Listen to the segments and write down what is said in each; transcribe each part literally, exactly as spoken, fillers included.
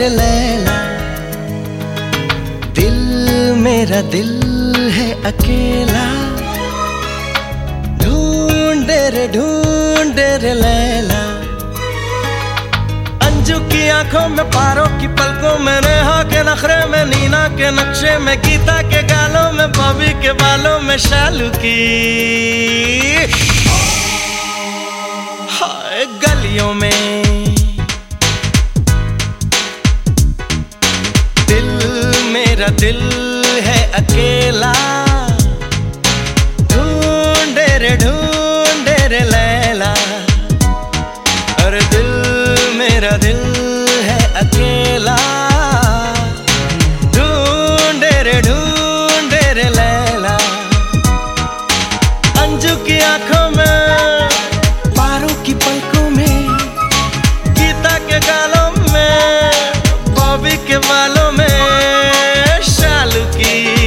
रे लैला, दिल मेरा दिल है अकेला, ढूंढे रे ढूंढे रे लैला। अंजू की आंखों में, पारों की पलकों में, नेहा के नखरे में, नीना के नक्शे में, गीता के गालों में, बॉबी के बालों में, शालू की हाय गलियों में। दिल मेरा दिल है अकेला, ढूंढे रे ढूंढे रे लैला। अरे दिल मेरा दिल है अकेला, ढूंढे रे ढूंढे रे लैला। अंजू की आंखों में, पारों की पलकों में, गीता के गालों में, बॉबी के बालों में, शालू की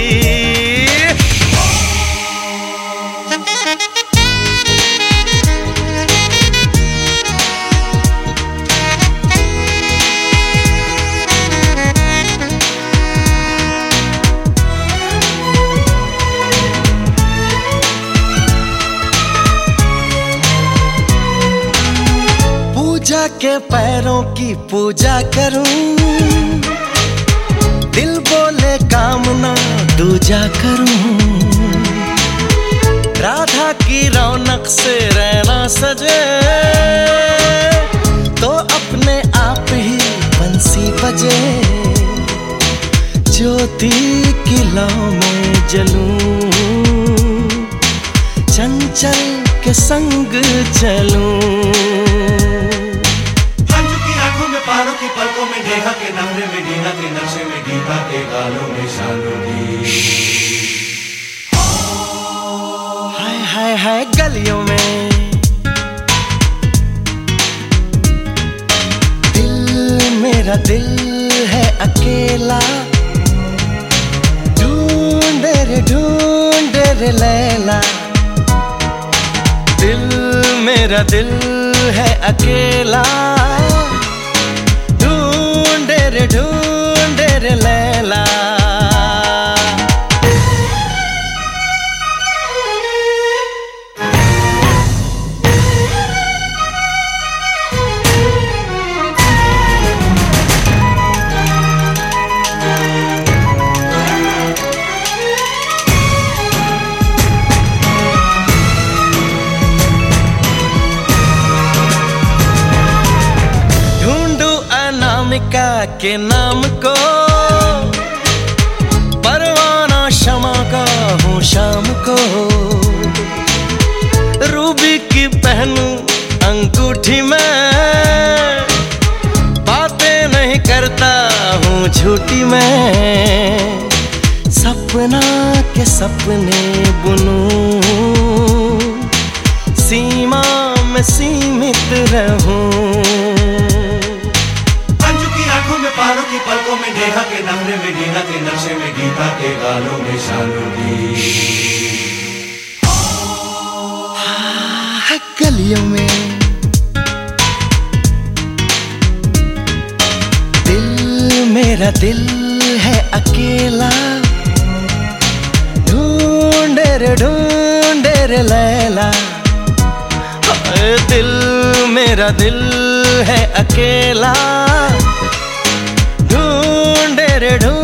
पूजा के पैरों की पूजा करूं, दिल बोले कामना दूजा करूं। राधा की रौनक से रहना सजे, तो अपने आप ही बंसी बजे। ज्योति की लौ में जलूं, चंचल के संग चलूं। पारों की पलकों में, नेहा के नखरे में, नीना के नक्शे में, गीता के गालों में, शालू की हाय हाय हाय गलियों में। दिल मेरा दिल है अकेला, ढूंढे रे ढूंढे रे लैला। दिल मेरा दिल है अकेला, ढूंढे रे ढूंढे रे लैला। के नाम को परवाना शमा का हूँ शाम को। रूबी की पहनूं अंगूठी में, बातें नहीं करता हूँ झूठी मैं। सपना के सपने बुनूं, सीमा में सीमित रहूं। पारों की पलकों में, नेहा के नखरे में, नीना के नक्शे में, गीता के गालों में, शालू की हाँ गलियों में। दिल मेरा दिल है अकेला, ढूंढे रे ढूंढे रे लैला। दिल मेरा दिल है अकेला, ढूंढे रे ढूंढे